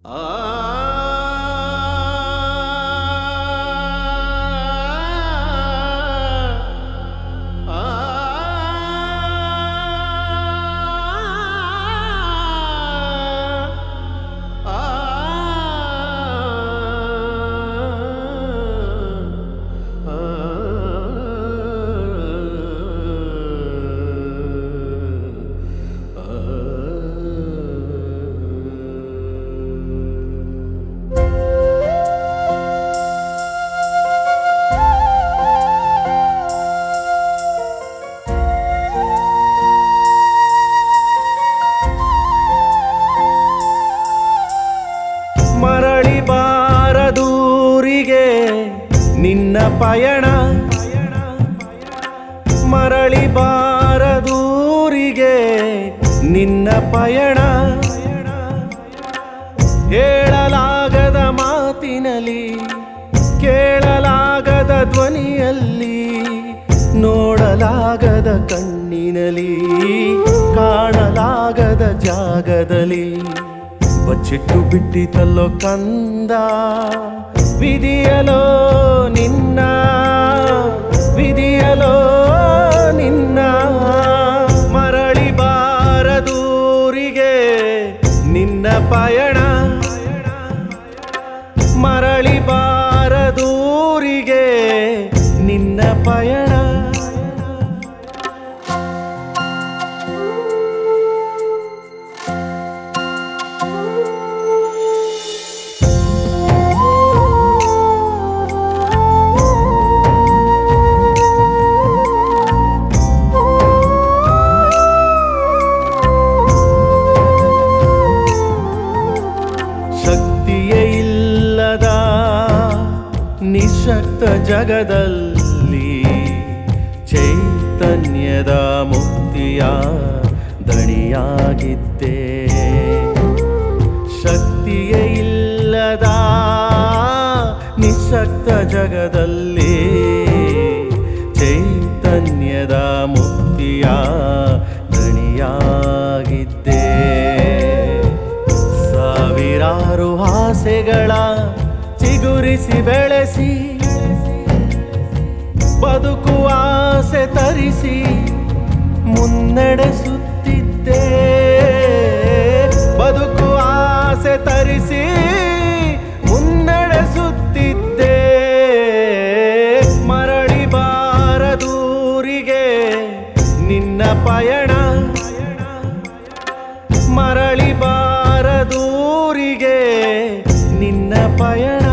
ಮರಳಿ ಬಾರದೂರಿಗೆ ನಿನ್ನ ಪಯಣ, ಮರಳಿ ಬಾರದೂರಿಗೆ ನಿನ್ನ ಪಯಣ. ಹೇಳಲಾಗದ ಮಾತಿನಲ್ಲಿ, ಕೇಳಲಾಗದ ಧ್ವನಿಯಲ್ಲಿ, ನೋಡಲಾಗದ ಕಣ್ಣಿನಲ್ಲಿ, ಕಾಣಲಾಗದ ಜಾಗದಲ್ಲಿ ಬಚ್ಚಿಟ್ಟು ಬಿಟ್ಟಿತಲ್ಲೋ ಕಂದ. ವಿಧಿಯಲೋ ನಿನ್ನ, ವಿಧಿಯಲೋ ನಿನ್ನ. ಮರಳಿ ಬಾರದೂರಿಗೆ ನಿನ್ನ ಪಯಣ, ಮರಳಿ ಬಾರದೂರಿಗೆ ನಿನ್ನ ಪಯಣ. ಶಕ್ತಿಯೇ ಇಲ್ಲದ ನಿಶಕ್ತ ಜಗದಲ್ಲಿ ಚೈತನ್ಯದ ಮುಕ್ತಿಯ ದಣಿಯಾಗಿದ್ದೆ. ಶಕ್ತಿಯೇ ಇಲ್ಲದ ನಿಶಕ್ತ ಜಗದಲ್ಲಿ ಚೈತನ್ಯದ ಮುಕ್ತಿಯ ದಣಿಯಾಗಿದ್ದೆ. ಸಾವಿರಾರು ಆಸೆಗಳ ಚಿಗುರಿಸಿ ಬೆಳೆಸಿ, ಬದುಕುವ ಆಸೆ ತರಿಸಿ ಮುನ್ನಡೆಸುತ್ತಿದ್ದೆ. ಬದುಕುವ ಆಸೆ ತರಿಸಿ ಮುನ್ನಡೆಸುತ್ತಿದ್ದೆ. ಮರಳಿ ಬಾರದೂರಿಗೆ ನಿನ್ನ ಪಯಣ, ಮರಳಿ ಬಾರದೂರಿಗೆ ನಿನ್ನ ಪಯಣ.